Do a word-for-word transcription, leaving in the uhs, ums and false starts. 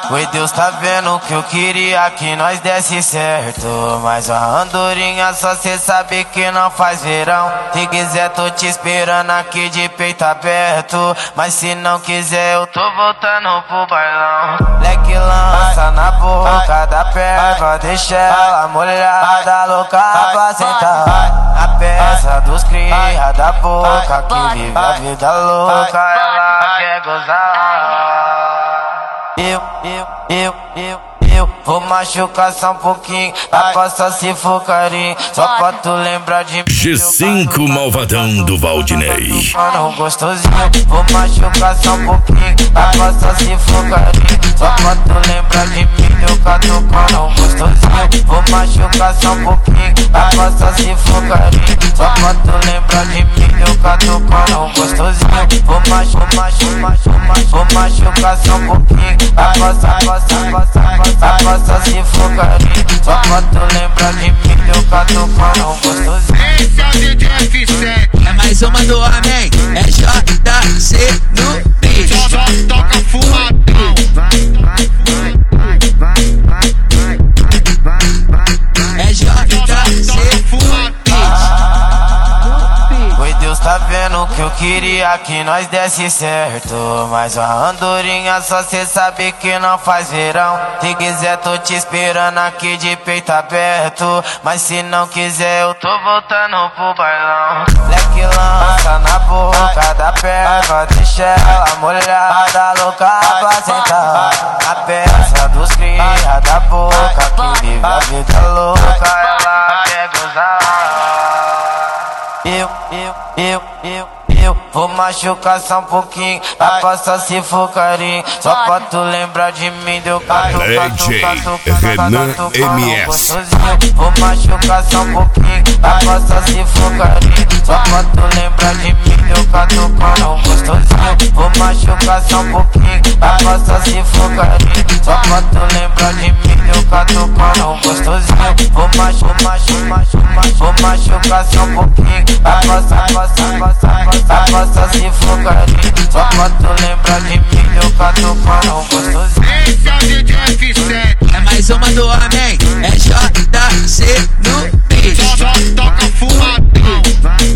Oi, Deus tá vendo que eu queria que nós desse certo, mas a andorinha só cê sabe que não faz verão. Se quiser tô te esperando aqui de peito aberto, mas se não quiser eu tô voltando pro bailão. Leque lança na boca da perva, deixa ela molhada, louca pra sentar. A peça dos cria da boca que vive a vida louca, ela quer gozar. Eu, eu, eu, eu, eu vou machucar só um pouquinho, a passa se for carinho, só pra tu lembrar de mim. G cinco Malvadão do Valdinei. Mano, gostosinho, vou machucar só um pouquinho, a passa se for carinho, só pra tu lembrar de mim. Eu catucando gostosinho, vou machucar só um pouquinho, a passa se for carinho, só pra tu lembrar de mim. Eu catucando gostosinho, vou machucar, machucar, machucar, vou machucar só um pouquinho, a passa, passa, passa, passa, passa se for carinho, só pra tu lembrar de mim. Eu catucando gostosinho. Esse é o D J F sete. É mais uma do homem, é J C no beat. Só, só toca fumadão. É J C fumadão. Oi, Deus tá vendo que eu queria que nós desse certo, mas a andorinha só cê sabe que não faz verão. Se quiser tô te esperando aqui de peito aberto, mas se não quiser eu tô voltando pro bailão. Leque lança na boca da perva, deixa ela molhada, louca pra sentar. A peça dos cria da boca que vive a vida louca, ela quer gozar. Eu, eu, eu, eu, eu vou machucar só um pouquinho, a passa se for carinho, só pra tu lembrar de mim. Deu catu, catu, catu, Renan catu, M S. gostosinho, vou machucar só um pouquinho, a passa se for carinho, só pra tu lembrar de mim. Deu catucando gostosinho, vou machucar só um pouquinho, a passa se for carinho, só pra tu lembrar de mim. Deu catucando gostosinho, vou machucar, machucar, machucar, vou machucar só um pouquinho, a passa, passa, passa, passa, passa se for carinho, só pra tu lembrar de mim. Eu catucando gostosinho. Esse é o D J F sete. É mais uma do homem, é J C no beat. Só, só toca fumadão.